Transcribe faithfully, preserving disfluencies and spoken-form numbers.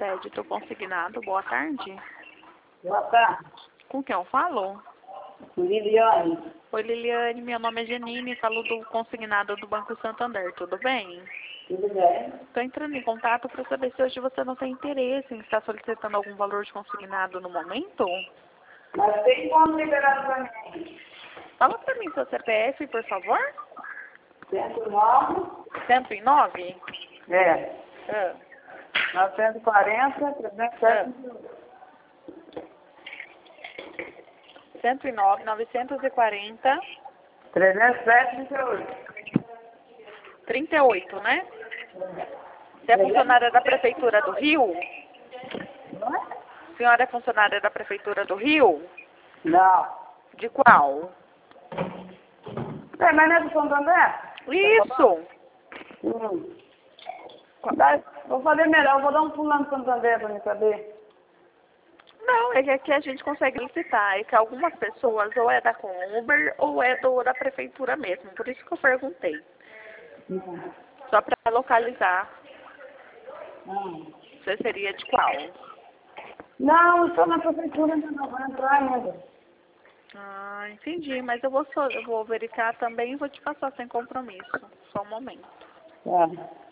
crédito consignado. Boa tarde. Boa tarde. Com quem eu falo? Liliane. Oi, Liliane. Meu nome é Janine. Falo do consignado do Banco Santander. Tudo bem? Tudo bem? Estou entrando em contato para saber se hoje você não tem interesse em estar solicitando algum valor de consignado no momento. Mas tem como liberar para mim? Fala para mim seu C P F, por favor. cento e nove. cento e nove? É. Ah. novecentos e quarenta, trezentos e sete. cento e nove, novecentos e quarenta. trezentos e sete, trinta e oito. trinta e oito, né? Você é funcionária da Prefeitura do Rio? Não é? A senhora é funcionária da Prefeitura do Rio? Não. De qual? É, mas não é do Santander? Isso! Hum. Dá- Vou fazer melhor, vou dar um pulo lá no Santander para me saber. Não, é que aqui a gente consegue licitar. É que algumas pessoas ou é da Uber ou é do, da Prefeitura mesmo. Por isso que eu perguntei. Hum. Só para localizar. Hum. Você seria de qual? Não, estou na prefeitura ainda não, vou entrar ainda. Ah, entendi. Mas eu vou, só, eu vou verificar também e vou te passar sem compromisso. Só um momento. Tá.